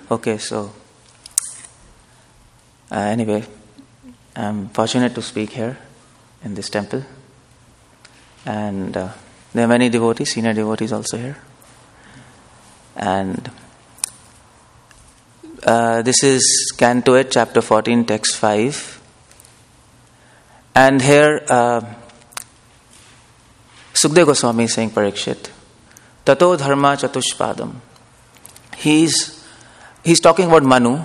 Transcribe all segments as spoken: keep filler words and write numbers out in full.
Okay, so uh, anyway, I'm fortunate to speak here in this temple, and uh, there are many devotees, senior devotees also here, and uh, this is Canto eight, Chapter fourteen, Text five, and here uh, Sukadeva Goswami is saying, Parikshit, Tato Dharma Chatushpadam. He's He's talking about Manu,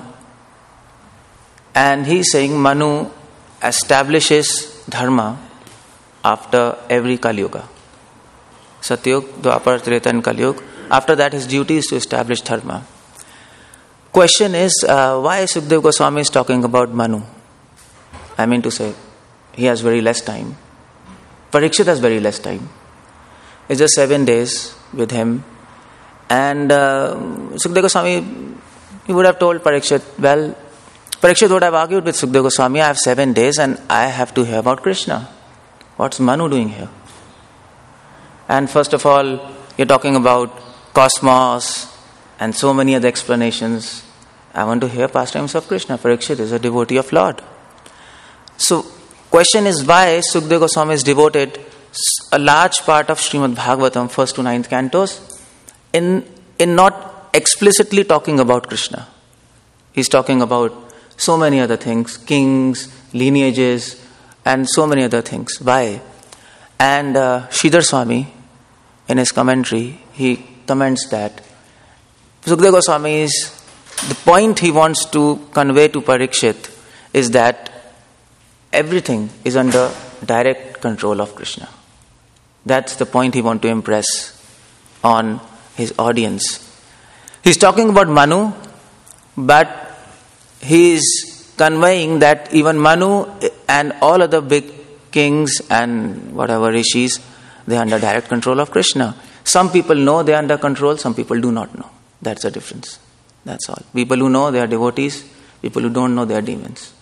and he's saying Manu establishes dharma after every Kali Yuga. Satyug, Dwapar, Treta and Kali Yuga. After that, his duty is to establish dharma. Question is, uh, why Sukadeva Goswami is talking about Manu? I mean to say, he has very less time. Parikshit has very less time. It's just seven days with him. And uh, Sukadeva Goswami, he would have told Parikshit, well, Parikshit would have argued with Sukadeva Goswami, I have seven days and I have to hear about Krishna. What's Manu doing here? And first of all, you're talking about cosmos and so many other explanations. I want to hear pastimes of Krishna. Parikshit is a devotee of Lord. So, question is why Sukadeva Goswami is devoted a large part of Srimad Bhagavatam, first to ninth cantos, in in not explicitly talking about Krishna. He's talking about so many other things, kings, lineages, and so many other things. Why? And uh, Sridhar Swami, in his commentary, he comments that Sukadeva Goswami's, the point he wants to convey to Parikshit is that everything is under direct control of Krishna. That's the point he wants to impress on his audience. He's talking about Manu, but he is conveying that even Manu and all other big kings and whatever rishis, they are under direct control of Krishna. Some people know they are under control, some people do not know. That's the difference. That's all. People who know they are devotees, people who don't know they are demons.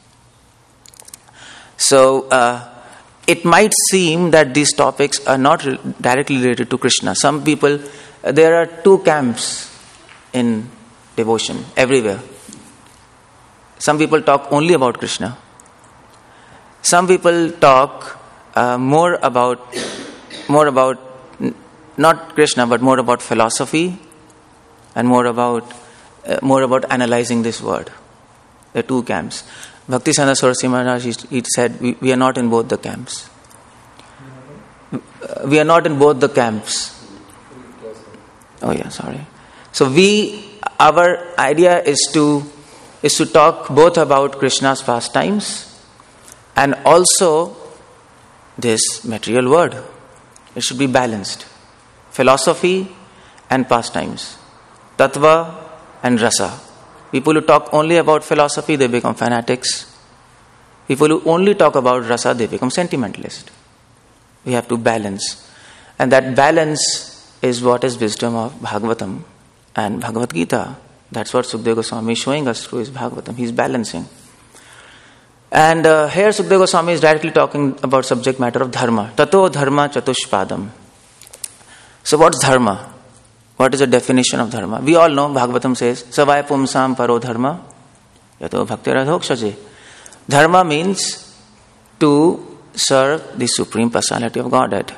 So, uh, it might seem that these topics are not re- directly related to Krishna. Some people, uh, there are two camps in devotion everywhere. Some people talk only about Krishna. Some people talk uh, more about more about n- not Krishna, but more about philosophy and more about uh, more about analyzing this word. There are two camps. Bhaktisiddhanta Saraswati Maharaj, he, he said, we, we are not in both the camps. We are not in both the camps. Oh yeah, sorry. So we, our idea is to is to talk both about Krishna's pastimes and also this material world. It should be balanced. Philosophy and pastimes. Tattva and rasa. People who talk only about philosophy, they become fanatics. People who only talk about rasa, they become sentimentalists. We have to balance. And that balance is what is wisdom of Bhagavatam and Bhagavad Gita. That's what Sukadeva Goswami is showing us through his Bhagavatam. He's balancing. And uh, here Sukadeva Goswami is directly talking about subject matter of dharma. Tato dharma chatushpadam. So what's dharma? What is the definition of dharma? We all know Bhagavatam says, Savaya pumsam paro dharma yato bhaktiradhokshaje. Dharma means to serve the Supreme Personality of Godhead.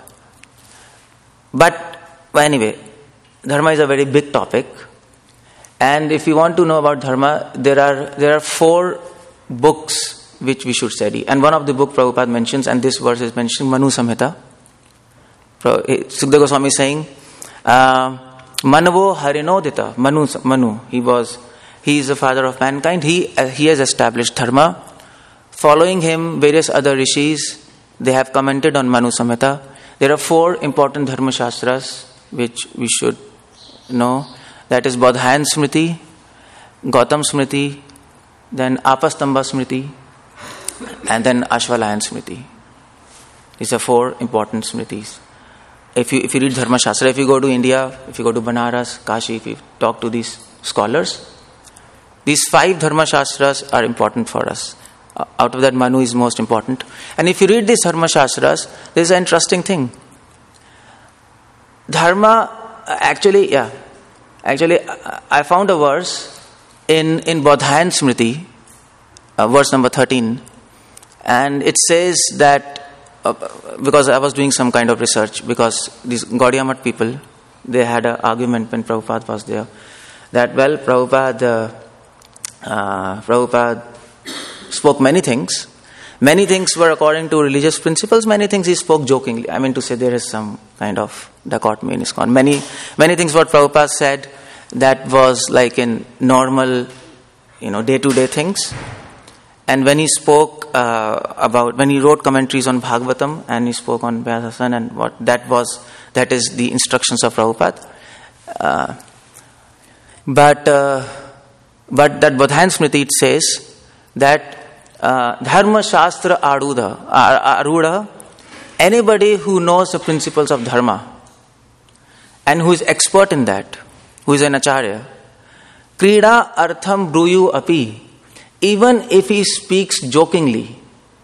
But well, anyway, dharma is a very big topic. And if you want to know about dharma, there are there are four books which we should study. And one of the book Prabhupada mentions, and this verse is mentioned, Manu Samhita. Sukadeva Goswami is saying, uh, Manavo Harinodita. Manu, Manu, he was, he is the father of mankind. He uh, he has established dharma. Following him, various other rishis, they have commented on Manu Samhita. There are four important dharma shastras which we should know. That is Bodhayan Smriti, Gautam Smriti, then Apastamba Smriti, and then Ashwalayan Smriti. These are four important smritis. If you if you read Dharma Shastra, if you go to India, if you go to Banaras, Kashi, if you talk to these scholars, these five Dharma Shastras are important for us. Uh, out of that, Manu is most important. And if you read these Dharma Shastras, there is an interesting thing. Dharma, actually, yeah, actually, I found a verse in, in Bodhayan Smriti, uh, verse number thirteen, and it says that, uh, because I was doing some kind of research, because these Gaudiya Math people, they had an argument when Prabhupada was there, that, well, Prabhupada, uh, uh, Prabhupada spoke many things. Many things were according to religious principles, many things he spoke jokingly. I mean to say there is some kind of dichotomy in ISKCON. Many, many things what Prabhupada said, that was like in normal, you know, day-to-day things. And when he spoke uh, about, when he wrote commentaries on Bhagavatam and he spoke on Vyasa and what that was, that is the instructions of Prabhupada. Uh, but uh, but that Bodhayan Smriti, it says that uh, Dharma Shastra Arudha, Arudha, anybody who knows the principles of Dharma and who is expert in that, who is an Acharya, Krida Artham Bruyu Api, even if he speaks jokingly,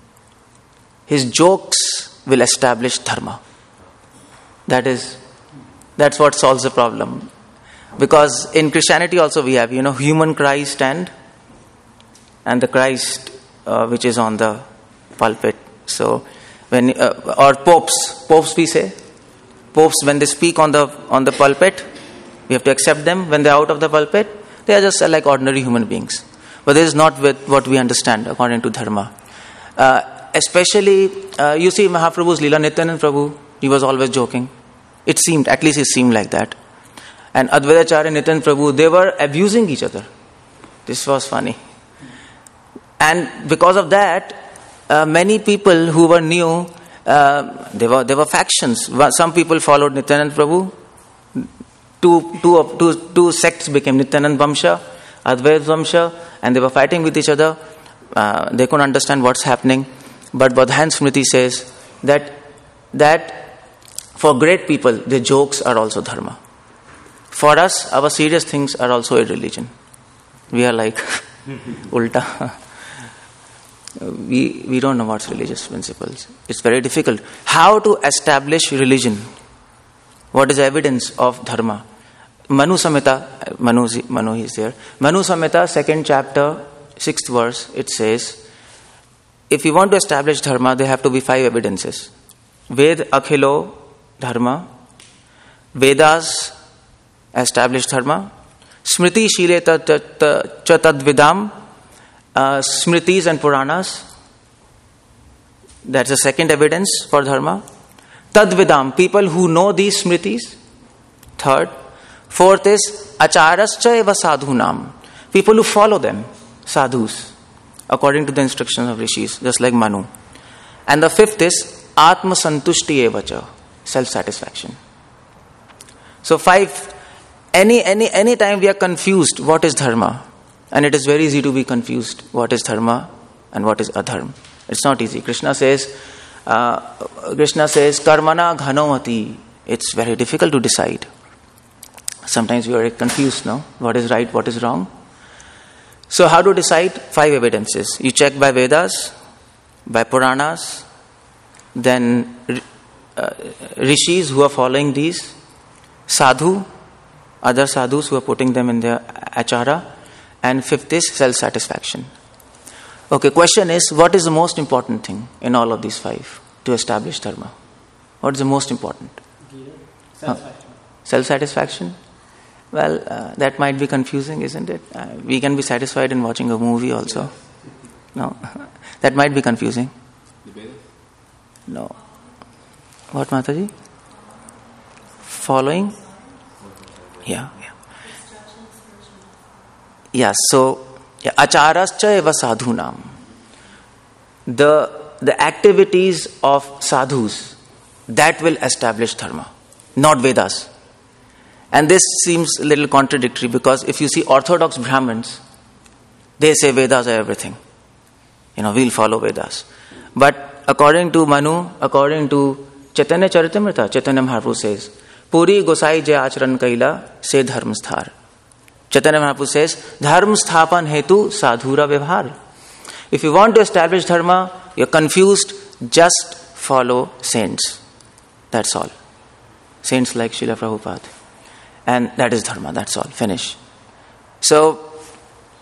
his jokes will establish dharma. That is, that's what solves the problem. Because in Christianity also we have, you know, human Christ and and the Christ uh, which is on the pulpit. So when uh, or popes, popes we say, popes when they speak on the on the pulpit, we have to accept them. When they are out of the pulpit, they are just uh, like ordinary human beings. But this is not with what we understand according to Dharma. Uh, especially, uh, you see Mahaprabhu's Leela, Nityananda Prabhu, he was always joking. It seemed, at least it seemed like that. And Advaita Acharya and Nityananda Prabhu, they were abusing each other. This was funny. And because of that, uh, many people who were new, uh, they were, they were factions. Some people followed Nityananda Prabhu. Two, two, two, two sects became Nityananda Vamsha, Advaita Vamsha, and they were fighting with each other. Uh, they couldn't understand what's happening. But Bodhayan Smriti says that that for great people, the jokes are also dharma. For us, our serious things are also a religion. We are like ulta. we we don't know what's religious principles. It's very difficult. How to establish religion? What is evidence of dharma? Manu Samhita, Manu, Manu is there. Manu Samhita, second chapter, sixth verse, it says, if you want to establish dharma, there have to be five evidences. Ved Akhilo Dharma, Vedas establish dharma, Smriti Shileta Cha Tadvidam, uh, Smritis and Puranas, that's the second evidence for dharma. Tadvidam, people who know these Smritis. Third. Fourth is Acharascha eva sadhunam, people who follow them, sadhus, according to the instructions of rishis, just like Manu. And the fifth is Atma Santushti evacha, self-satisfaction. So five, any any any time we are confused what is dharma, and it is very easy to be confused what is dharma and what is adharma. It's not easy. Krishna says, uh, Krishna says, Karmana ghanomati. It's very difficult to decide. Sometimes we are confused, no? What is right, what is wrong? So how to decide? Five evidences. You check by Vedas, by Puranas, then uh, rishis who are following these, sadhu, other sadhus who are putting them in their achara, and fifth is self-satisfaction. Okay, question is, what is the most important thing in all of these five to establish dharma? What is the most important? Self-satisfaction. Uh, self-satisfaction? Well, uh, that might be confusing, isn't it? Uh, we can be satisfied in watching a movie also. No, that might be confusing. No. What, Mataji? Following? Yeah, yeah. Yeah, so, yeah, acharascha eva sadhunam. The, the activities of sadhus, that will establish dharma, not Vedas. And this seems a little contradictory because if you see Orthodox Brahmins, they say Vedas are everything. You know, we'll follow Vedas. But according to Manu, according to Chaitanya Charitamrita, Chaitanya Mahaprabhu says, Puri Gosai Jai Acharan Kaila Se Dharm Sthar. Chaitanya Mahaprabhu says, Dharm Sthapan Hetu Sadhura Vyavhar. If you want to establish dharma, you're confused, just follow saints. That's all. Saints like Srila Prabhupada. And that is dharma, that's all. Finish. So,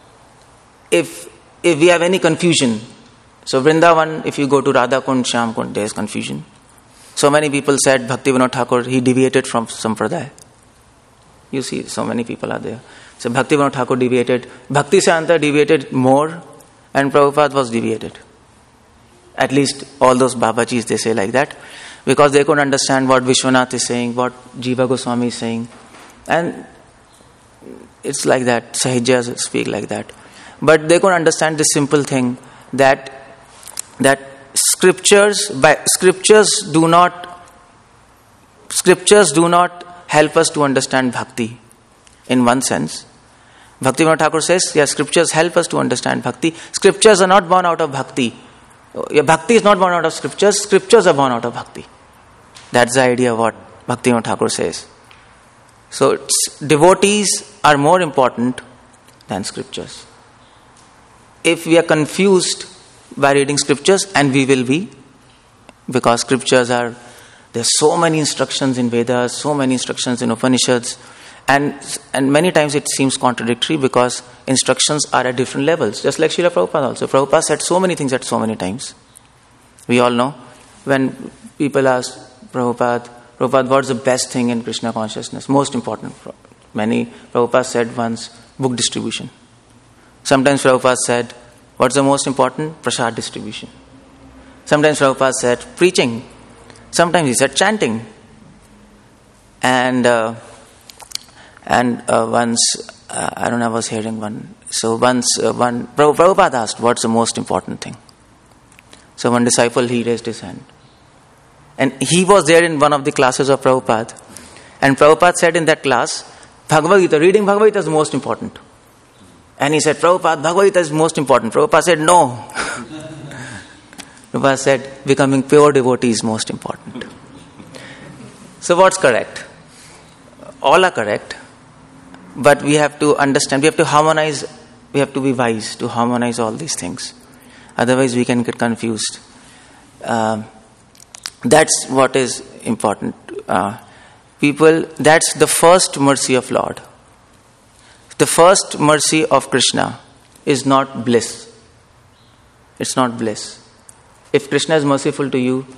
if if we have any confusion, so Vrindavan, if you go to Radha Kund, Shyam Kund, there is confusion. So many people said Bhaktivinoda Thakur, he deviated from Sampradaya. You see, so many people are there. So Bhaktivinoda Thakur deviated, Bhakti Siddhanta deviated more, and Prabhupada was deviated. At least all those Babajis, they say like that, because they couldn't understand what Vishwanath is saying, what Jiva Goswami is saying. And it's like that, Sahijas speak like that. But they couldn't understand this simple thing, that that scriptures, by scriptures do not, scriptures do not help us to understand bhakti. In one sense, Bhaktivinoda Thakur says, yes, scriptures help us to understand bhakti. Scriptures are not born out of bhakti. Bhakti is not born out of scriptures. Scriptures are born out of bhakti. That's the idea of what Bhaktivinoda Thakur says. So it's, devotees are more important than scriptures. If we are confused by reading scriptures, and we will be, because scriptures are, there's so many instructions in Vedas, so many instructions in Upanishads, and and many times it seems contradictory because instructions are at different levels. Just like Srila Prabhupada also. Prabhupada said so many things at so many times. We all know, when people ask Prabhupada, Prabhupada, what's the best thing in Krishna consciousness? Most important. Many, Prabhupada said once, book distribution. Sometimes Prabhupada said, what's the most important? Prasad distribution. Sometimes Prabhupada said, preaching. Sometimes he said, chanting. And uh, and uh, once, uh, I don't know, I was hearing one. So once, uh, one Prabhupada asked, what's the most important thing? So one disciple, he raised his hand. And he was there in one of the classes of Prabhupada. And Prabhupada said in that class, Bhagavad Gita, reading Bhagavad Gita is most important. And he said, Prabhupada, Bhagavad Gita is most important. Prabhupada said, no. Prabhupada said, becoming pure devotee is most important. So what's correct? All are correct. But we have to understand, we have to harmonize, we have to be wise to harmonize all these things. Otherwise we can get confused. Uh, that's what is important. Uh, people, that's the first mercy of Lord. The first mercy of Krishna is not bliss. It's not bliss. If Krishna is merciful to you,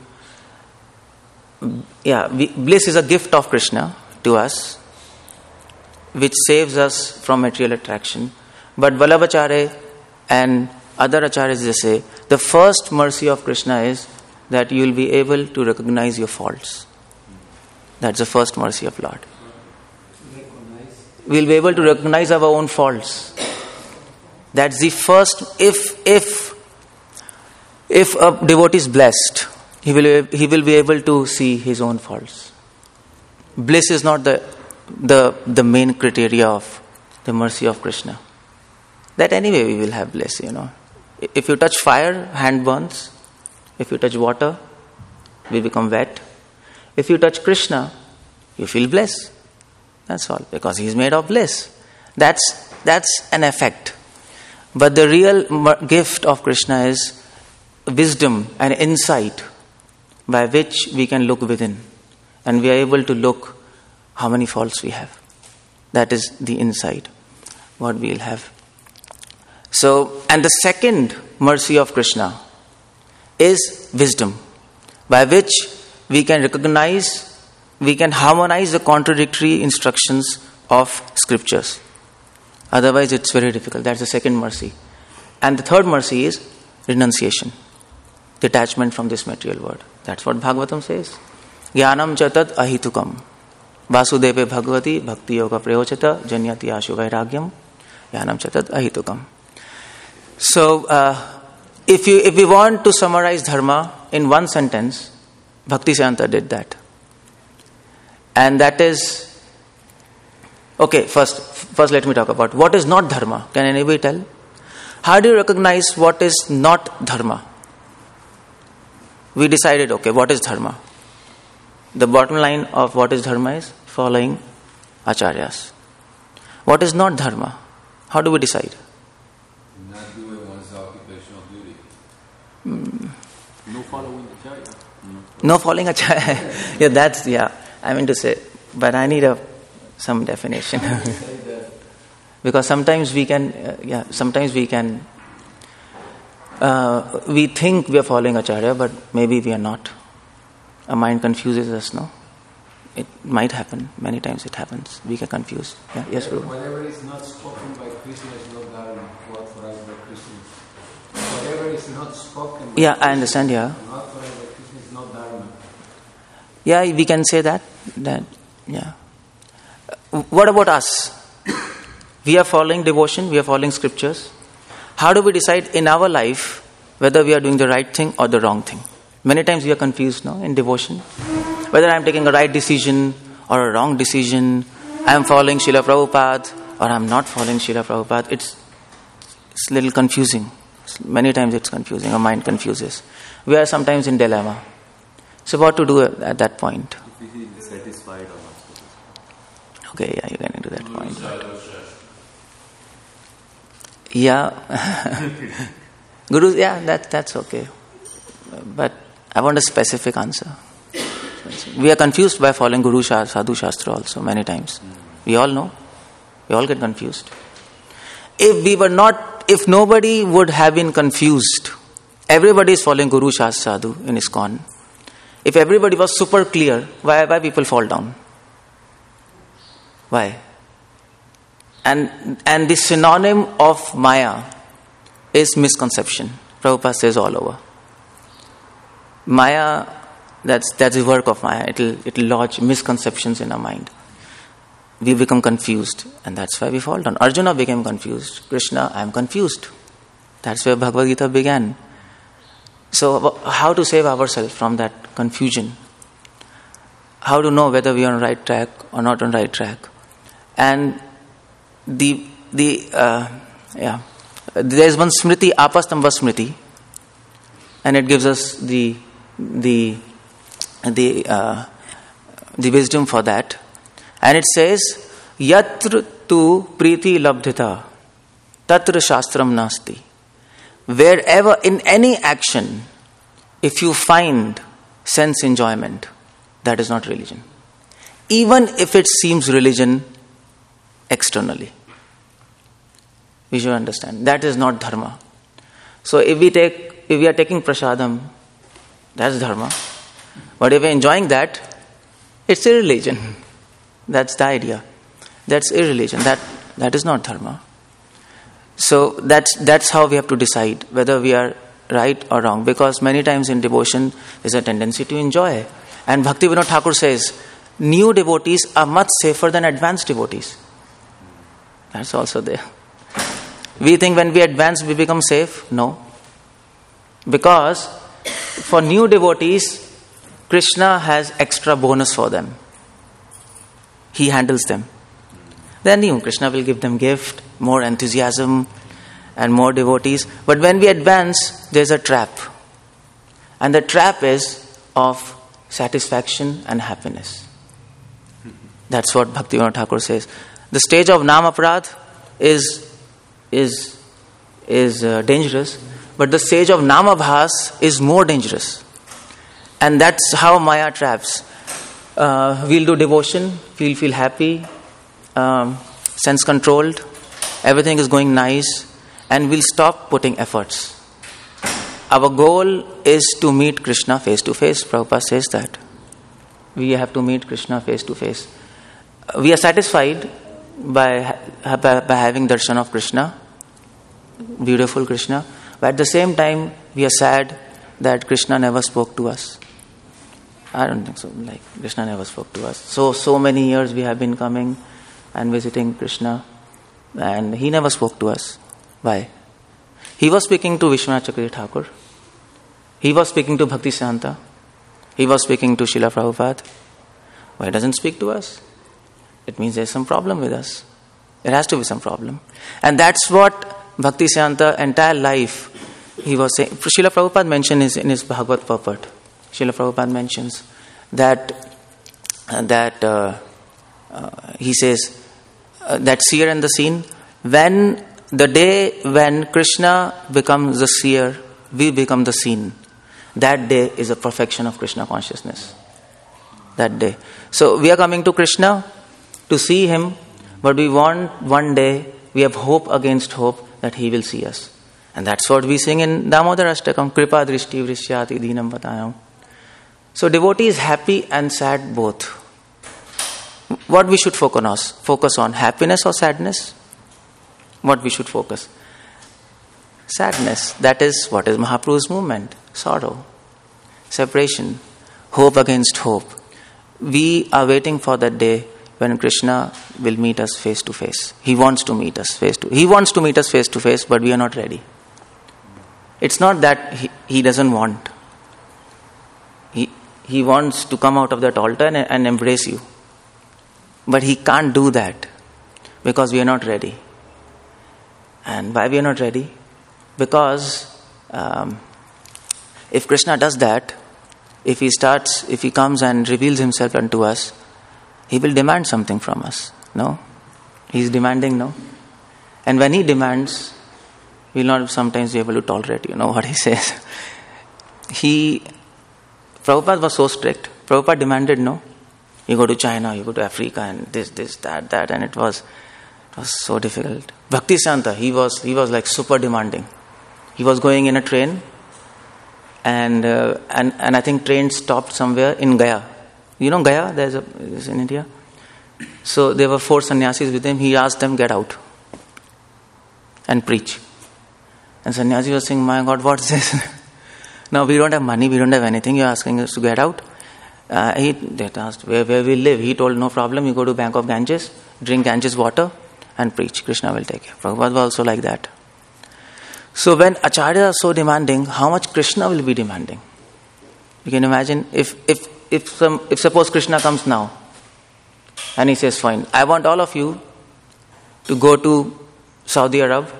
yeah, we, bliss is a gift of Krishna to us, which saves us from material attraction. But Vallabhacharya and other acharyas, they say, the first mercy of Krishna is that you will be able to recognize your faults. That's the first mercy of Lord. We will be able to recognize our own faults. That's the first. If if if a devotee is blessed, he will he will be able to see his own faults. Bliss is not the the the main criteria of the mercy of Krishna. That anyway we will have bliss, you know. If you touch fire, hand burns. If you touch water, we become wet. If you touch Krishna, you feel bliss. That's all, because he is made of bliss. That's that's an effect. But the real gift of Krishna is wisdom and insight by which we can look within. And we are able to look how many faults we have. That is the insight, what we will have. So, and the second mercy of Krishna is wisdom, by which we can recognize, we can harmonize the contradictory instructions of scriptures. Otherwise it's very difficult. That's the second mercy. And the third mercy is renunciation, detachment from this material world. That's what Bhagavatam says. Jnanam chatat ahitukam vasudeve bhagavati bhakti yoga prayochata janyati ashu vairagyam jnanam chatat ahitukam. So uh, if you if we want to summarize dharma in one sentence, Bhakti Siddhanta did that. And that is, okay, first, first let me talk about what is not dharma. Can anybody tell? How do you recognize what is not dharma? We decided, okay, what is dharma? The bottom line of what is dharma is following acharyas. What is not dharma? How do we decide? Not doing one's occupational duty. Mm. No following acharya. Mm. No following acharya. Yeah, that's, yeah. I mean to say, but I need a some definition. Because sometimes we can, uh, yeah, sometimes we can, uh, we think we are following Acharya, but maybe we are not. Our mind confuses us, no? It might happen. Many times it happens. We get confused. Yeah? Yes, Guru. Whatever is not spoken by Krishna is not Dharma. What for us by Krishna. Whatever is not spoken by Yeah, Krishna, I understand, yeah. not for us by Krishna is not Dharma. Yeah, we can say that. That, yeah. Uh, What about us? We are following devotion, we are following scriptures. How do we decide in our life whether we are doing the right thing or the wrong thing? Many times we are confused, no, in devotion. Whether I am taking a right decision or a wrong decision, I am following Srila Prabhupada or I am not following Srila Prabhupada. It's, it's a little confusing. Many times it's confusing, our mind confuses. We are sometimes in dilemma. So what to do at that point? If we feel satisfied or not. Okay, yeah, you're getting to that point. Yeah. Guru, yeah, that, that's okay. But I want a specific answer. We are confused by following Guru Sadhu Shastra also many times. We all know. We all get confused. If we were not, if nobody would have been confused, everybody is following Guru Sadhu in ISKCON. If everybody was super clear, why, why people fall down? Why? And, and the synonym of Maya is misconception. Prabhupada says all over. Maya, that's that's the work of Maya. It'll it'll lodge misconceptions in our mind. We become confused, and that's why we fall down. Arjuna became confused. Krishna, I am confused. That's where Bhagavad Gita began. So, how to save ourselves from that confusion? How to know whether we are on right track or not on right track? And the the uh, yeah, there is one Smriti, Apastamba Smriti, and it gives us the the the uh, the wisdom for that. And it says, Yatra tu priti labdhita, tatra shastram nasti. Wherever, in any action, if you find sense enjoyment, that is not religion. Even if it seems religion externally. We should understand. That is not dharma. So if we take, if we are taking prasadam, that's dharma. But if we are enjoying that, it's irreligion. That's the idea. That's irreligion. That that is not dharma. So that's that's how we have to decide whether we are right or wrong. Because many times in devotion there's a tendency to enjoy. And Bhaktivinoda Thakur says, new devotees are much safer than advanced devotees. That's also there. We think when we advance we become safe. No. Because for new devotees, Krishna has extra bonus for them. He handles them. Then you, Krishna will give them gift, more enthusiasm and more devotees. But when we advance, there's a trap. And the trap is of satisfaction and happiness. That's what Bhaktivinoda Thakur says. The stage of Nam Aparadh is, is, is uh, dangerous, but the stage of Namabhas is more dangerous. And that's how Maya traps. Uh, we'll do devotion, we'll feel happy, um, sense controlled, everything is going nice, and we'll stop putting efforts. Our goal is to meet Krishna face to face. Prabhupada says that. We have to meet Krishna face to face. We are satisfied by, by, by having darshan of Krishna, beautiful Krishna, but at the same time we are sad that Krishna never spoke to us. I don't think so. Like, Krishna never spoke to us. So, so many years we have been coming and visiting Krishna, and he never spoke to us. Why? He was speaking to Vishwanath Chakravarti Thakur. He was speaking to Bhakti Siddhanta. He was speaking to Srila Prabhupada. Why doesn't speak to us? It means there's some problem with us. There has to be some problem. And that's what Bhakti Siddhanta entire life he was saying. Srila Prabhupada mentioned his, in his Bhagavad Purport. Srila Prabhupada mentions that uh, that uh, uh, he says uh, that seer and the seen, when the day when Krishna becomes the seer, we become the seen. That day is a perfection of Krishna consciousness. That day. So we are coming to Krishna to see him, but we want one day we have hope against hope that he will see us. And that's what we sing in Damodar Ashtakam, Kripa Drishti Vrishyati Dhinam Vatayam. So devotee is happy and sad both. What we should focus on? Focus on happiness or sadness? What we should focus? Sadness. That is what is Mahaprabhu's movement. Sorrow, separation, hope against hope. We are waiting for that day when Krishna will meet us face to face. He wants to meet us face to He wants to meet us face to face, but we are not ready. It's not that he, he doesn't want. He he wants to come out of that altar and, and embrace you. But he can't do that because we are not ready. And why we are not ready? Because um, if Krishna does that, if he starts, if he comes and reveals himself unto us, he will demand something from us. No? He's demanding, no? And when he demands, we'll not sometimes be able to tolerate, you know what he says. He, Prabhupada was so strict. Prabhupada demanded, no? You go to China, you go to Africa, and this, this, that, that, and it was, it was so difficult. Bhaktisanta, he was, he was like super demanding. He was going in a train, and uh, and and I think train stopped somewhere in Gaya. You know Gaya? There's a is in India. So there were four sannyasis with him. He asked them, get out and preach. And sannyasi was saying, my God, what's this? Now we don't have money, we don't have anything. You're asking us to get out. Uh, he they asked where where we live. He told, no problem. You go to Bank of Ganges, drink Ganges water, and preach. Krishna will take care. Prabhupada was also like that. So when Acharya are so demanding, how much Krishna will be demanding? You can imagine if if if some if suppose Krishna comes now and he says, fine, I want all of you to go to Saudi Arab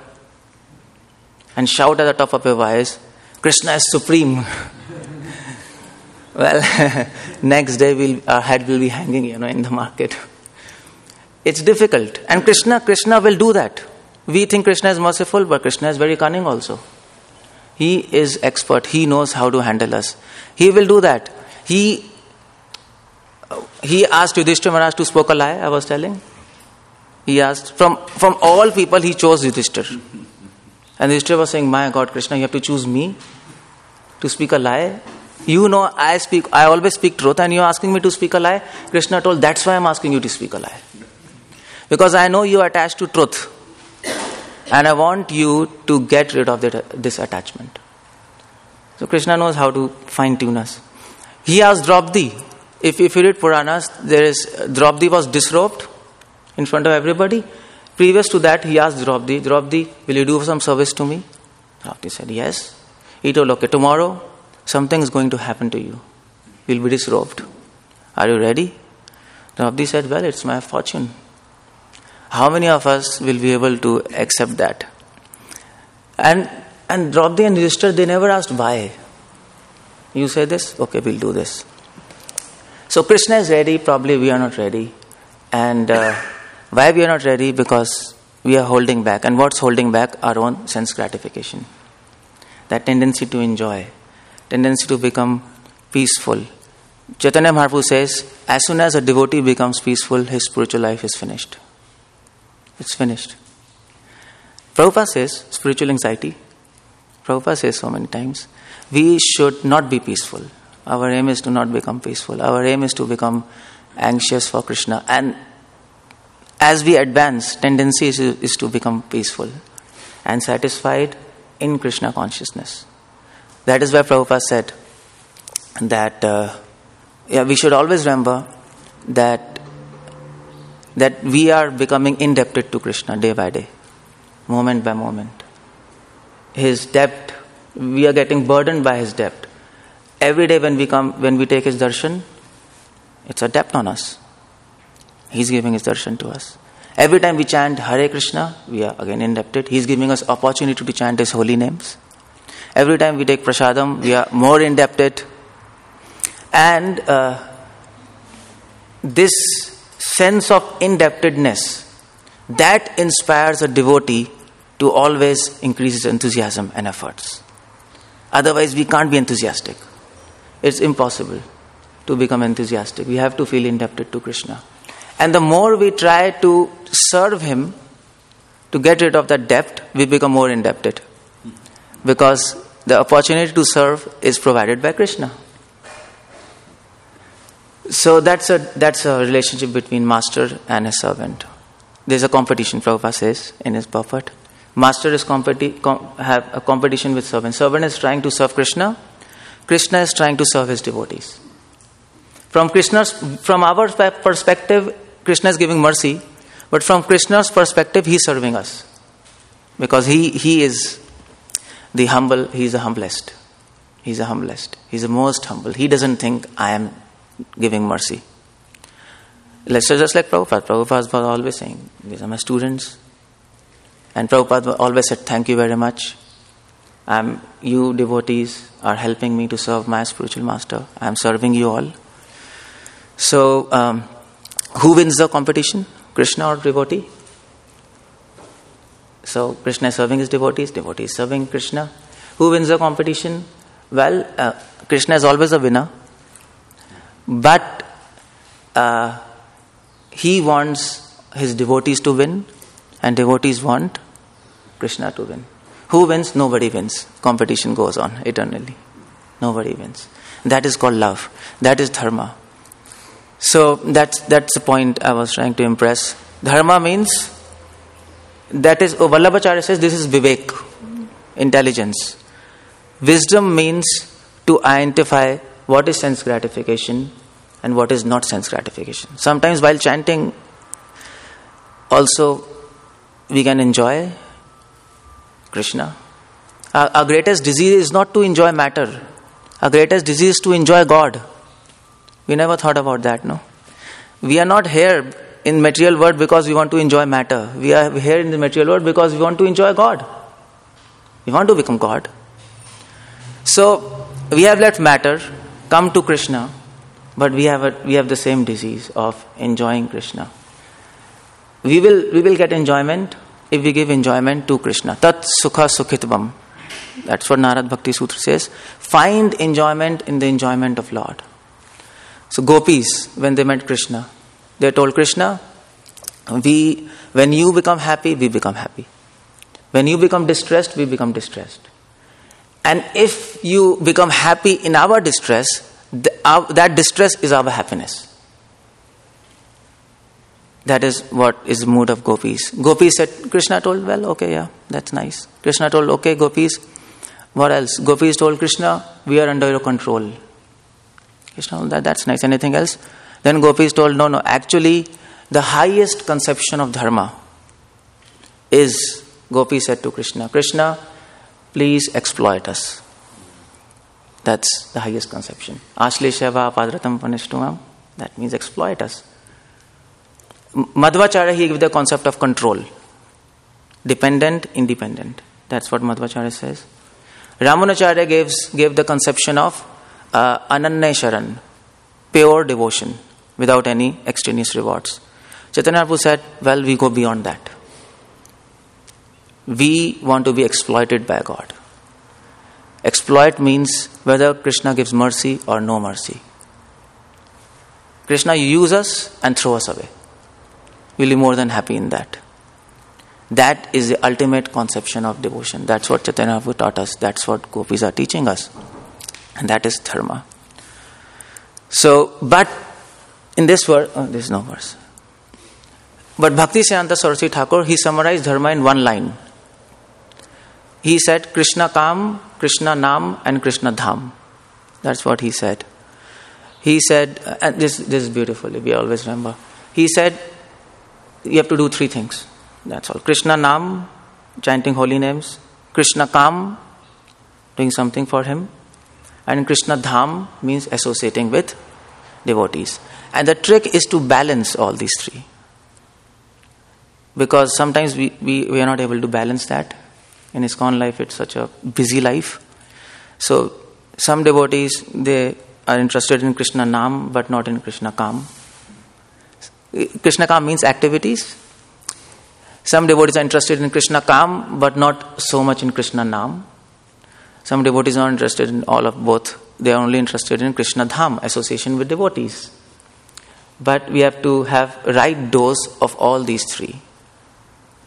and shout at the top of your voice, Krishna is supreme. Well, next day we'll, our head will be hanging, you know, in the market. It's difficult. And Krishna, Krishna will do that. We think Krishna is merciful, but Krishna is very cunning also. He is expert. He knows how to handle us. He will do that. He he asked Yudhishthira Maharaj to spoke a lie, I was telling. He asked, from, from all people, he chose Yudhishthira. And Yudhishthira was saying, my God, Krishna, you have to choose me to speak a lie? You know, I speak, I always speak truth, and you're asking me to speak a lie? Krishna told, that's why I'm asking you to speak a lie. Because I know you are attached to truth. And I want you to get rid of that, this attachment. So Krishna knows how to fine-tune us. He asked Draupadi. If, if you read Puranas, there is, Draupadi was disrobed in front of everybody. Previous to that, he asked Draupadi, Draupadi, will you do some service to me? Draupadi said, yes. He told, okay, tomorrow, something is going to happen to you. You'll be disrobed. Are you ready? Draupadi said, well, it's my fortune. How many of us will be able to accept that? And and Draupadi and Yudhishthira, they never asked why. You say this? Okay, we'll do this. So Krishna is ready, probably we are not ready. And uh, why we are not ready? Because we are holding back. And what's holding back? Our own sense gratification. That tendency to enjoy. Tendency to become peaceful. Chaitanya Mahaprabhu says, as soon as a devotee becomes peaceful, his spiritual life is finished. It's finished. Prabhupada says, spiritual anxiety. Prabhupada says so many times, we should not be peaceful. Our aim is to not become peaceful. Our aim is to become anxious for Krishna. And as we advance, tendency is, is to become peaceful and satisfied in Krishna consciousness. That is why Prabhupada said that uh, yeah, we should always remember that that we are becoming indebted to Krishna day by day, moment by moment. His debt, we are getting burdened by his debt. Every day when we come, when we take his darshan, it's a debt on us. He's giving his darshan to us. Every time we chant Hare Krishna, we are again indebted. He's giving us opportunity to chant his holy names. Every time we take prasadam, we are more indebted. And uh, this sense of indebtedness, that inspires a devotee to always increase his enthusiasm and efforts. Otherwise, we can't be enthusiastic. It's impossible to become enthusiastic. We have to feel indebted to Krishna. And the more we try to serve him, to get rid of that debt, we become more indebted. Because the opportunity to serve is provided by Krishna. So that's a that's a relationship between master and a servant. There's a competition, Prabhupada says in his purport. Master is competi- com- have a competition with servant. Servant is trying to serve Krishna. Krishna is trying to serve his devotees. From Krishna's, from our perspective, Krishna is giving mercy, but from Krishna's perspective, he is serving us, because he he is the humble. He is the humblest. He is the humblest. He is the most humble. He doesn't think I am giving mercy. Let's just like Prabhupada. Prabhupada was always saying, these are my students. And Prabhupada always said, thank you very much. I'm, you devotees are helping me to serve my spiritual master. I'm serving you all. So, um, who wins the competition? Krishna or devotee? So, Krishna is serving his devotees, devotee is serving Krishna. Who wins the competition? Well, uh, Krishna is always a winner. But uh, he wants his devotees to win, and devotees want Krishna to win. Who wins? Nobody wins. Competition goes on eternally. Nobody wins. That is called love. That is dharma. So that's that's the point I was trying to impress. Dharma means, that is, oh, Vallabhacharya says this is vivek, intelligence. Wisdom means to identify what is sense gratification and what is not sense gratification. Sometimes while chanting, also we can enjoy Krishna. Our, our greatest disease is not to enjoy matter. Our greatest disease is to enjoy God. We never thought about that, no? We are not here in material world because we want to enjoy matter. We are here in the material world because we want to enjoy God. We want to become God. So we have let matter come to Krishna, but we have a, we have the same disease of enjoying Krishna. We will we will get enjoyment if we give enjoyment to Krishna. Tat sukha sukhitvam. That's what Narad Bhakti Sutra says. Find enjoyment in the enjoyment of Lord. So gopis, when they met Krishna, they told Krishna, we when you become happy, we become happy. When you become distressed, we become distressed. And if you become happy in our distress, the, our, that distress is our happiness. That is what is the mood of gopis. Gopis said, Krishna told, well, okay, yeah, that's nice. Krishna told, okay, gopis, what else? Gopis told Krishna, we are under your control. Krishna told, that, that's nice. Anything else? Then gopis told, no, no, actually, the highest conception of dharma is, Gopi said to Krishna, Krishna, please exploit us. That's the highest conception. Ashleshava padratam panishtumam. That means exploit us. Madhvacharya, he gave the concept of control. Dependent, independent. That's what Madhvacharya says. Ramanacharya gives, gave the conception of uh, Ananya Sharan, pure devotion, without any extraneous rewards. Chaitanya Mahaprabhu said, well, we go beyond that. We want to be exploited by God. Exploit means whether Krishna gives mercy or no mercy. Krishna, you use us and throw us away. We'll be more than happy in that. That is the ultimate conception of devotion. That's what Chaitanya Mahaprabhu taught us. That's what gopis are teaching us. And that is dharma. So, but in this verse, oh, there is no verse. But Bhakti Siddhanta Saraswati Thakur, he summarized dharma in one line. He said, Krishna Kam, Krishna Nam, and Krishna Dham. That's what he said. He said, and this, this is beautiful, we always remember. He said, you have to do three things. That's all. Krishna Nam, chanting holy names. Krishna Kam, doing something for him. And Krishna Dham means associating with devotees. And the trick is to balance all these three. Because sometimes we, we, we are not able to balance that. In ISKCON life, it's such a busy life. So, some devotees, they are interested in Krishna Nam, but not in Krishna Kam. Krishna Kam means activities. Some devotees are interested in Krishna Kam, but not so much in Krishna Nam. Some devotees are not interested in all of both. They are only interested in Krishna Dham, association with devotees. But we have to have right dose of all these three.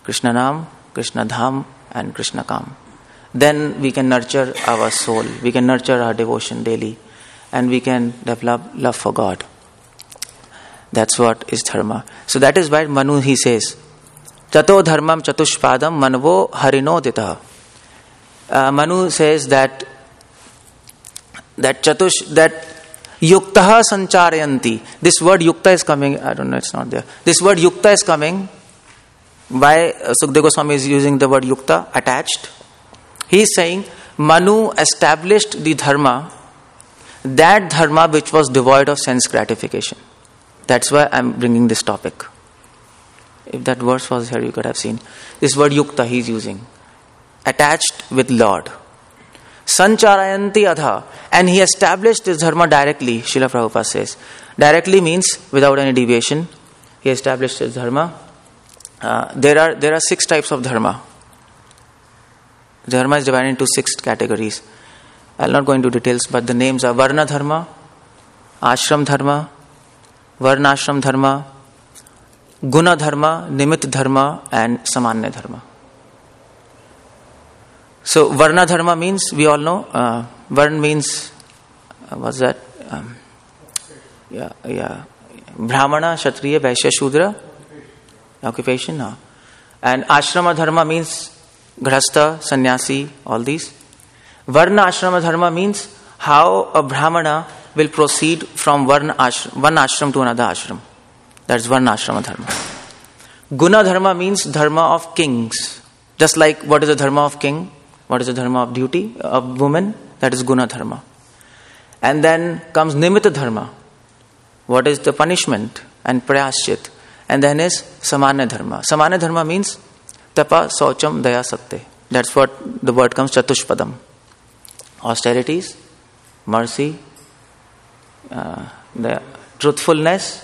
Krishna Nam, Krishna Dham, and Krishna Kam. Then we can nurture our soul, we can nurture our devotion daily, and we can develop love for God. That's what is dharma. So that is why Manu, he says, Tato dharmam chatushpadam manvo harino ditaha. Uh, Manu says that that chatush, that yuktaha sancharayanti. This word yukta is coming, I don't know, it's not there. This word yukta is coming. Why uh, Sukadeva Goswami is using the word yukta, attached? He is saying, Manu established the dharma, that dharma which was devoid of sense gratification. That's why I am bringing this topic. If that verse was here, you could have seen. This word yukta he is using. Attached with Lord. Sancharayanti adha. And he established this dharma directly, Srila Prabhupada says. Directly means without any deviation. He established his dharma. Uh, there are there are six types of dharma. Dharma is divided into six categories. I'll not go into details, but the names are Varna Dharma, Ashram Dharma, Varnashram Dharma, Guna Dharma, Nimit Dharma, and Samanya Dharma. So Varna Dharma means, we all know, uh, Varna means, uh, what's that? Um, yeah, yeah. Brahmana, Kshatriya, Vaishya, Shudra, occupation. No. And Ashrama Dharma means Grahastha, Sannyasi, all these. Varna Ashrama Dharma means how a Brahmana will proceed from one ashram, one ashram to another ashram. That's Varna Ashrama Dharma. Guna Dharma means dharma of kings. Just like what is the dharma of king? What is the dharma of duty of woman? That is Guna Dharma. And then comes Nimitta Dharma. What is the punishment and prayaschit? And then is Samanya Dharma. Samanya Dharma means Tapa, Saucham, Daya, Satya. That's what the word comes, Chatushpadam. Austerities, mercy, uh, the truthfulness.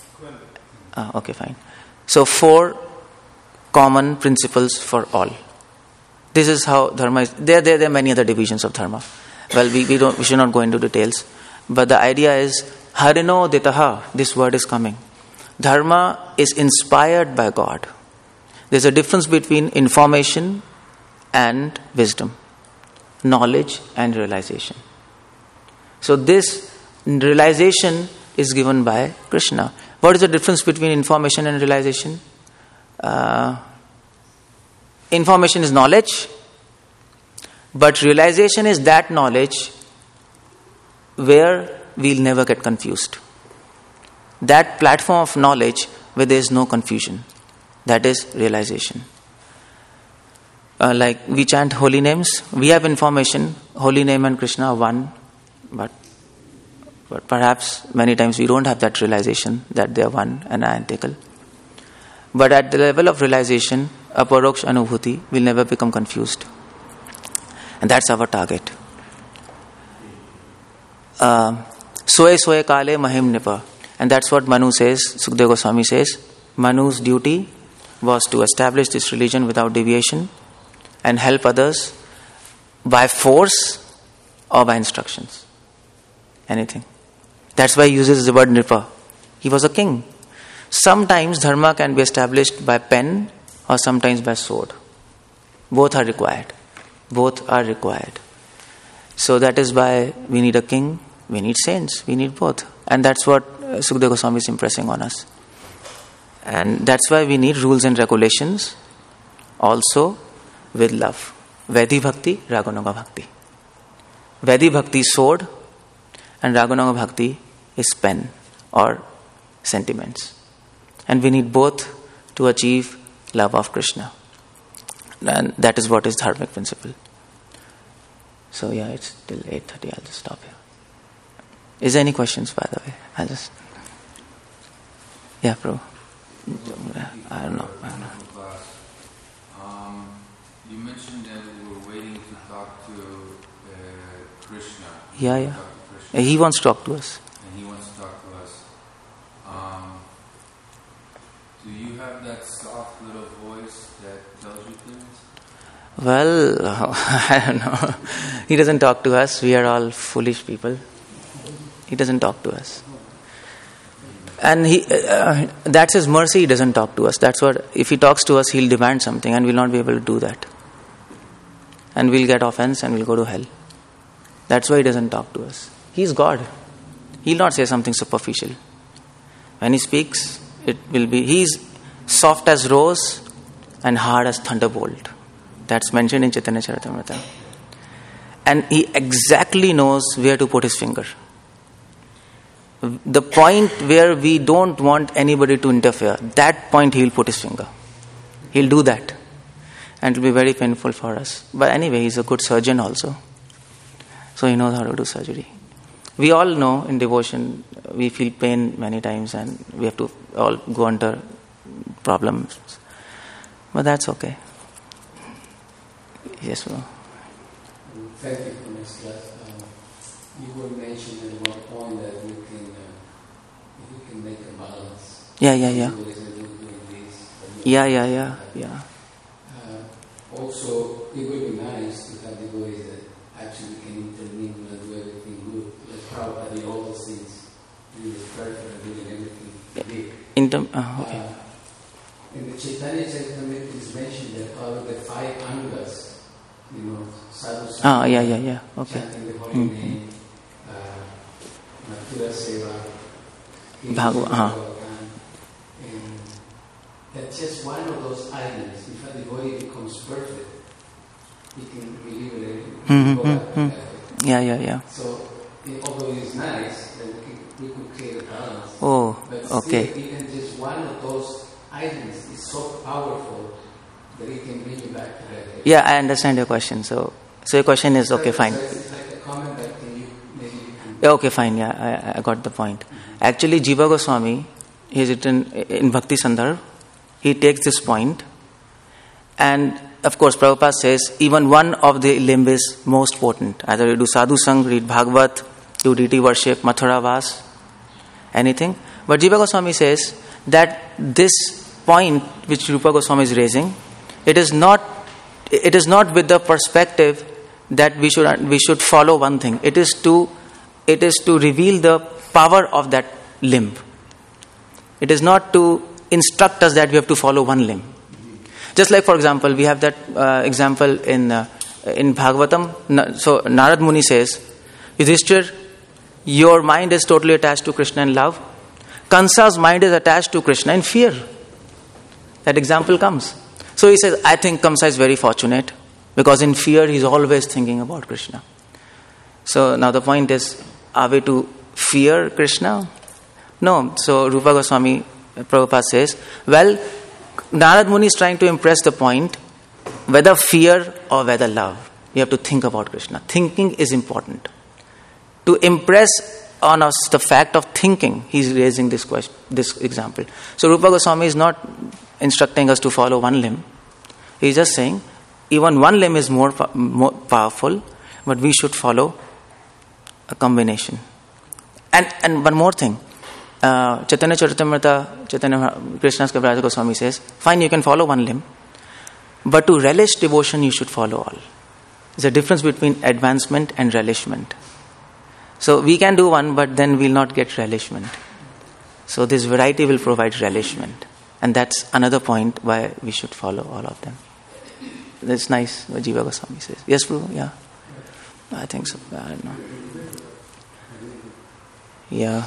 Uh, okay, fine. So four common principles for all. This is how dharma is. There, there, there are many other divisions of dharma. Well, we, we don't, we should not go into details. But the idea is, harino ditaha, this word is coming. Dharma is inspired by God. There's a difference between information and wisdom, knowledge and realization. So this realization is given by Krishna. What is the difference between information and realization? Uh, information is knowledge, but realization is that knowledge where we'll never get confused. That platform of knowledge where there is no confusion. That is realization. Uh, like we chant holy names, we have information, holy name and Krishna are one, but but perhaps many times we don't have that realization that they are one and identical. But at the level of realization, aparoksha anubhuti will never become confused. And that's our target. Soe soe kale mahim nipa. And that's what Manu says, Sukadeva Goswami says. Manu's duty was to establish this religion without deviation and help others by force or by instructions. Anything. That's why he uses the word Nripa. He was a king. Sometimes dharma can be established by pen or sometimes by sword. Both are required. Both are required. So that is why we need a king, we need saints, we need both. And that's what Sukadeva Goswami is impressing on us. And that's why we need rules and regulations also with love. Vaidhi Bhakti, Raganuga Bhakti. Vaidhi Bhakti is sword and Raganuga Bhakti is pen or sentiments. And we need both to achieve love of Krishna. And that is what is dharmic principle. So yeah, it's till eight thirty. I'll just stop here. Is there any questions, by the way? I'll just... Yeah, bro. I don't know. I don't know. Um, you mentioned that we were waiting to talk to uh, Krishna. Yeah, yeah. Krishna. He wants to talk to us. And he wants to talk to us. Um, do you have that soft little voice that tells you things? Well, I don't know. He doesn't talk to us. We are all foolish people. He doesn't talk to us. And he, uh, that's his mercy, he doesn't talk to us. That's what, if he talks to us, he'll demand something and we'll not be able to do that. And we'll get offense and we'll go to hell. That's why he doesn't talk to us. He's God. He'll not say something superficial. When he speaks, it will be, he's soft as rose and hard as thunderbolt. That's mentioned in Chaitanya Charitamrita. And he exactly knows where to put his finger. The point where we don't want anybody to interfere, that point he'll put his finger. He'll do that. And it'll be very painful for us. But anyway, he's a good surgeon also. So he knows how to do surgery. We all know in devotion, we feel pain many times and we have to all go under problems. But that's okay. Yes, bro. Thank you for this class. Um, you were mentioning at one point that you can, uh, you can make a balance. Yeah, yeah, yeah. Yeah, yeah, yeah, yeah. Uh, also, it would be nice to have devotees that actually can intervene and do everything good. Like Prabhupada did all those things. He was perfect at doing everything big. In term, uh, okay. Uh, in the Chaitanya Charitamrita it is mentioned that out of the five angas, you know, sadhu sadhu, Ah, yeah, yeah, yeah. Okay. chanting the holy Mm-hmm. name, uh, Mathura Seva, Bhagavad, uh-huh. and that's just one of those items. If a devotee becomes perfect, he can believe it and go back to that. Yeah, yeah, yeah. So, it, although it's nice, that we, can, we could create a balance. Oh, But still, okay. even just one of those items is so powerful that it can bring you back to that. Yeah, I understand your question. So, so your question is, okay, fine. So it's like a comment that can you, maybe you can... Yeah, okay, fine. Yeah, I, I got the point. Mm-hmm. Actually, Jiva Goswami, he's written in Bhakti Sandarbh, he takes this point, and of course, Prabhupada says even one of the limb is most potent. Either you do sadhu sang, read Bhagavat, do deity worship, Mathura Vas, anything. But Jiva Goswami says that this point which Rupa Goswami is raising, it is not, it is not with the perspective that we should we should follow one thing. It is to it is to reveal the power of that limb. It is not to instruct us that we have to follow one limb. Just like, for example, we have that uh, example in uh, in Bhagavatam. So Narad Muni says, Yudhishthir, your mind is totally attached to Krishna in love. Kansa's mind is attached to Krishna in fear. That example comes. So he says, I think Kamsa is very fortunate because in fear he's always thinking about Krishna. So now the point is, are we to fear Krishna? No. So Rupa Goswami, Prabhupada says, well, Narad Muni is trying to impress the point, whether fear or whether love, you have to think about Krishna. Thinking is important. To impress on us the fact of thinking, he's raising this question, this example. So Rupa Goswami is not instructing us to follow one limb. He's just saying, even one limb is more, more powerful, but we should follow a combination. And and one more thing. Uh, Chaitanya Charitamrita, Chaitanya Krishna's Kaviraj Goswami says, fine, you can follow one limb, but to relish devotion, you should follow all. There's a difference between advancement and relishment. So we can do one, but then we'll not get relishment. So this variety will provide relishment. And that's another point why we should follow all of them. That's nice what Jiva Goswami says. Yes, Prabhu? Yeah. I think so. I don't know. Yeah.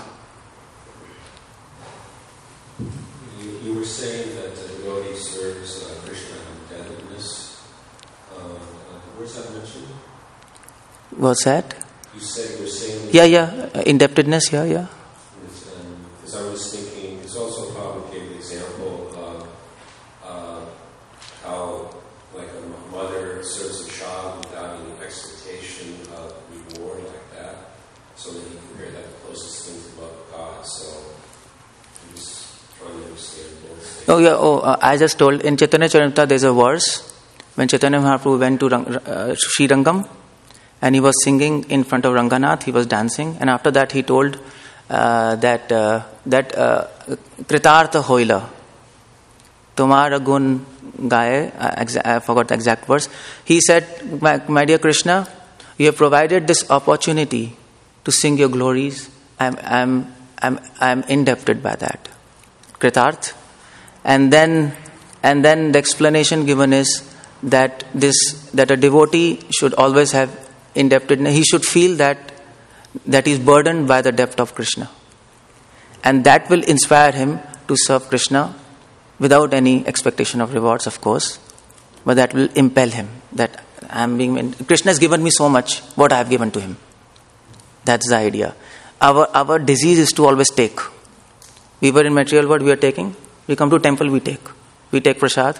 You, you were saying that the devotee serves uh, Krishna indebtedness. Uh, uh, where's that mentioned? What's that? You said you were saying... Yeah, yeah. Uh, indebtedness, yeah, yeah. Because um, I was thinking, it's also Prabhupada gave the example of uh, how like a mother serves a child without any expectation of reward like that, so that you compare that the closest thing to love God. So I'm just trying to understand both. Oh, yeah. Oh, uh, I just told in Chaitanya Charitamrita there's a verse when Chaitanya Mahaprabhu went to Rang, uh, Srirangam and he was singing in front of Ranganath, he was dancing, and after that he told uh, that uh, that uh, Kritartha hoila, Tumara gun gaye, I forgot the exact verse. He said, my, my dear Krishna, you have provided this opportunity to sing your glories. I'm, I'm, I'm I'm indebted by that. Kritarth. And then and then the explanation given is that this that a devotee should always have indebtedness. He should feel that that he's burdened by the debt of Krishna. And that will inspire him to serve Krishna without any expectation of rewards, of course. But that will impel him that I'm being Krishna has given me so much, what I have given to him. That's the idea. Our our disease is to always take. We were in material world, we are taking. We come to temple, we take. We take prasad.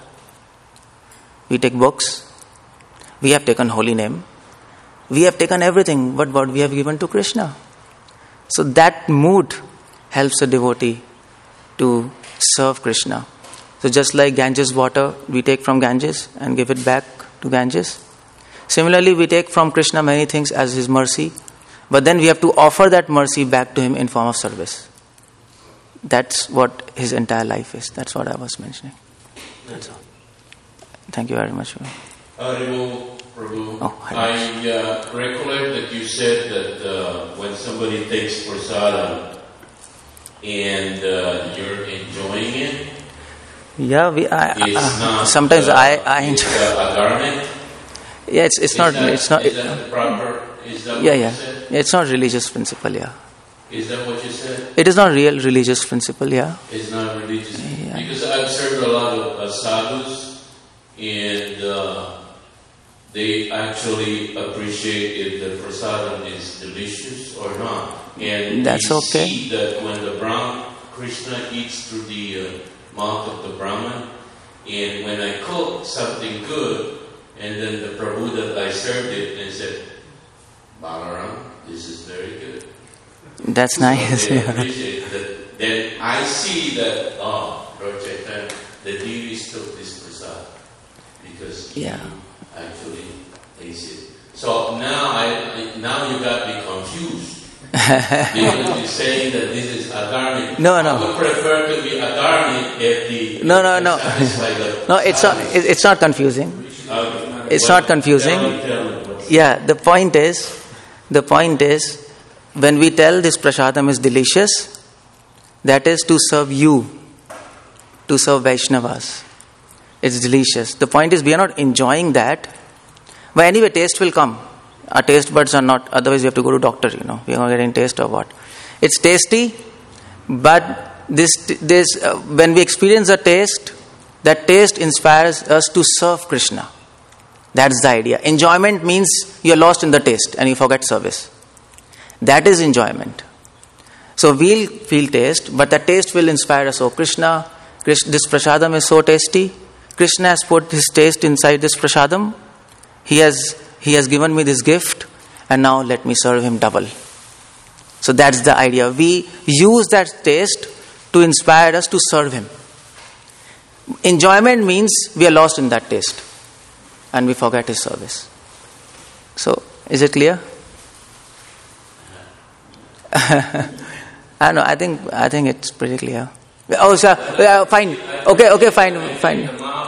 We take books. We have taken holy name. We have taken everything, but what we have given to Krishna. So that mood helps a devotee to serve Krishna. So just like Ganges water, we take from Ganges and give it back to Ganges. Similarly, we take from Krishna many things as his mercy, but then we have to offer that mercy back to him in form of service. That's what his entire life is. That's what I was mentioning. That's all. Thank you very much. Haribo, Prabhu. Oh, I uh, recollect that you said that uh, when somebody takes prasadam and uh, you're enjoying it, Yeah, we. I, it's uh, not, sometimes uh, I. I enjoy. It's uh, a garment. Yeah, it's it's Is not. that, It's not. Is that the proper? Is that Yeah, what yeah. you said? It's not religious principle. Yeah. Is that what you said? It is not real religious principle. Yeah. It's not religious. Yeah. Because I've served a lot of uh, sadhus, and uh, they actually appreciate if the prasadam is delicious or not. And That's you okay. see that when the Brahman, Krishna eats through the uh, mouth of the Brahman, and when I cook something good, and then the Prabhu that I served it and said, Balaram, this is very good. That's nice. So they Yeah. appreciate that. Then I see that, oh, Lord Chaitanya, the deities took this prasad because he Yeah. actually takes it. So now I, I now you got me confused. Because you're saying that this is adharmic. No, no. I would prefer to be adharmic if the No, no, no. satisfy the No, it's not. it- It's not confusing. Okay. It's Well, not confusing. tell me, tell me what's- Yeah. The point is, the point is, when we tell this prasadam is delicious, that is to serve you, to serve Vaishnavas. It's delicious. The point is, we are not enjoying that. But anyway, taste will come. Our taste buds are not, otherwise we have to go to doctor, you know. We are not getting taste or what. It's tasty, but this, this uh, when we experience a taste, that taste inspires us to serve Krishna. That's the idea. Enjoyment means you're lost in the taste and you forget service. That is enjoyment. So we'll feel taste, but the taste will inspire us. Oh, Krishna, Krishna, this prasadam is so tasty. Krishna has put his taste inside this prasadam. He has He has given me this gift, and now let me serve him double. So that's the idea. We use that taste to inspire us to serve him. Enjoyment means we are lost in that taste, and we forget his service. So, is it clear? I know. I think. I think it's pretty clear. Oh, sir. Uh, fine. Okay. Okay. Fine. Fine.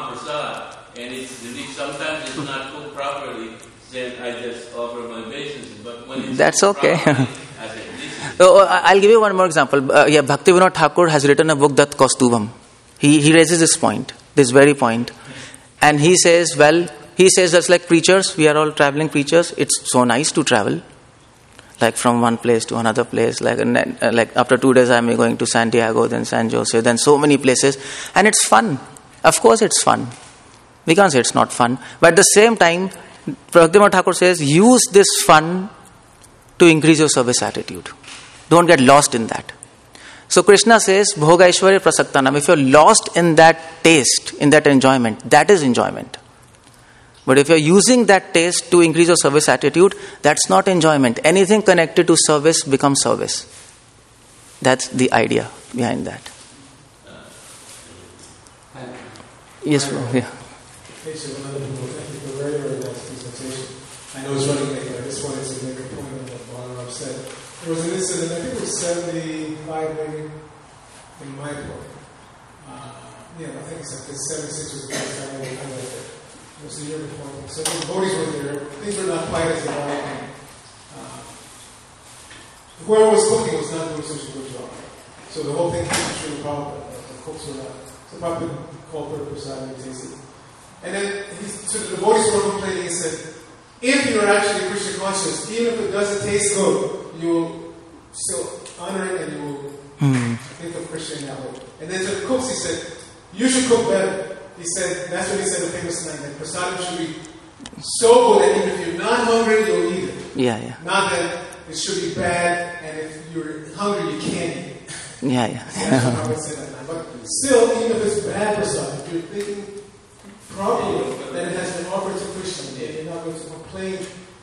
That's okay. Oh, I'll give you one more example. Uh, yeah, Bhaktivinoda Thakur has written a book, Dat Kaustubham. He he raises this point, this very point, and he says, well, he says that's like preachers. We are all traveling preachers. It's so nice to travel, like from one place to another place. Like uh, like after two days, I'm going to Santiago, then San Jose, then so many places, and it's fun. Of course, it's fun. We can't say it's not fun, but at the same time, Bhaktivinoda Thakur says, use this fun to increase your service attitude. Don't get lost in that. So Krishna says, Bhoga Aishwarya Prasaktanam. If you're lost in that taste, in that enjoyment, that is enjoyment. But if you're using that taste to increase your service attitude, that's not enjoyment. Anything connected to service becomes service. That's the idea behind that. Yes, bro. Yeah. I know it's running late, but I just wanted to make a point on what Balaram said. There was an incident, I think it was seventy-five maybe, in my book. Uh, yeah, I think it's like seventy-six was the first time I went there. It was the year before. So the devotees were there. Things were not quite as developing. Uh, whoever was cooking was not doing such a good job. So the whole thing came from Srila Prabhupada, the cooks were not. So Prabhupada called for the prasad and he tasted. And then, he, so the devotees were complaining, he said, if you're actually Krishna conscious, even if it doesn't taste good, you will still honor it and you will mm. think of Krishna in that way. And then to the cooks, he said, you should cook better. He said, that's what he said the famous line, that prasadam should be so good that even if you're not hungry, you'll eat it. Yeah, yeah. Not that it should be bad, and if you're hungry, you can't eat it. Yeah, yeah. So that's what I would say that line. But still, even if it's bad prasadam, if you're thinking properly that it has been offered to Krishna, and you're not going to complain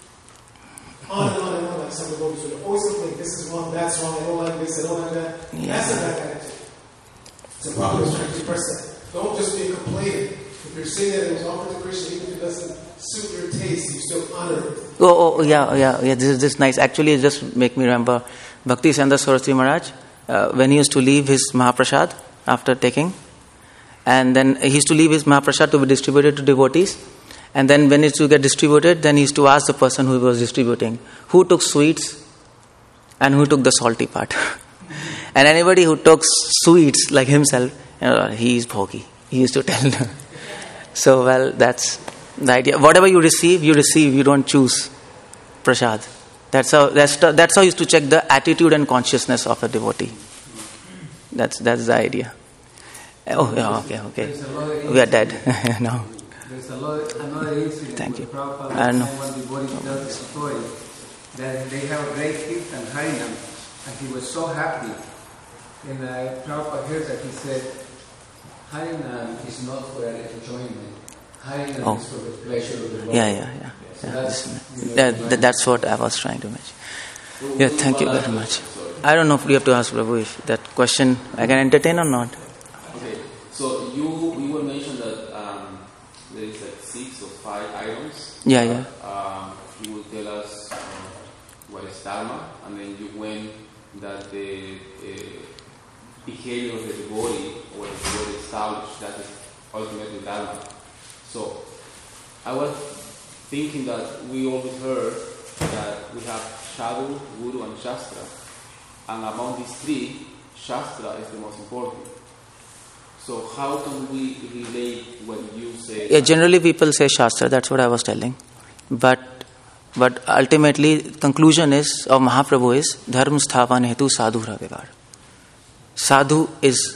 on and on and on like some devotees would always complain, this is wrong, that's wrong, I don't like this, I don't like that. Yeah. That's a bad attitude. So Prabhupada is trying to express that. Don't just be a complainer. If you're saying that it was offered to Krishna, even if it doesn't suit your taste, you still honor it. Oh, oh yeah, yeah, yeah. This is this nice. Actually, it just make me remember Bhakti Siddhanta Saraswati Maharaj uh, when he used to leave his Mahaprasad after taking, and then he used to leave his Mahaprasad to be distributed to devotees, and then when it to get distributed, then he used to ask the person who was distributing who took sweets and who took the salty part. And anybody who took sweets like himself, you know, he is bhogi. He used to tell them. So, well, that's the idea. Whatever you receive, you receive. You don't choose prasad. That's how. That's that's how you used to check the attitude and consciousness of a devotee. That's that's the idea. Oh, yeah, okay, okay. We are dead now. There's a lot, another incident. Thank you. Prabhupada, I know. one devotee tells the story that they have a great kirtan Harinam, and he was so happy. And uh, Prabhupada hears that he said, Harinam is not for an enjoyment. Harinam Oh. is for the pleasure of the Lord. Yeah, yeah, yeah. So yeah, that's, this- you know, yeah, the th- that's what I was trying to mention. Yeah, thank you very much. I don't know if you have to ask Prabhu if that question I can entertain or not. Okay, so you you will mention that um, there is like six or five items. Yeah, yeah. Um, you will tell us um, what is dharma, and then you went that the uh, behavior of the devotee or the devotee established that is ultimately dharma. So I was thinking that we always heard that we have Sadhu, Guru, and Shastra, and among these three, Shastra is the most important. So how can we relate what you say? Yeah, generally people say Shastra, that's what I was telling. But but ultimately, conclusion is of Mahaprabhu is Dharma sthapan hetu sadhu ravivar. Sadhu is,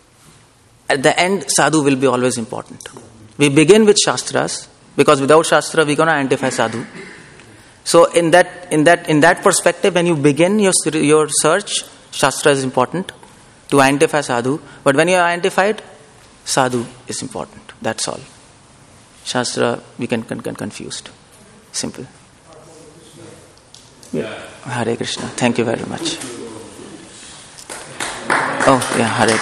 at the end, sadhu will be always important. We begin with Shastras, because without Shastra we cannot identify sadhu. So in that in that in that perspective, when you begin your your search, Shastra is important to identify sadhu. But when you are identified, sadhu is important. That's all. Shastra we can can, can confused. Simple. Yeah. Hare Krishna. Thank you very much. Oh yeah, Hare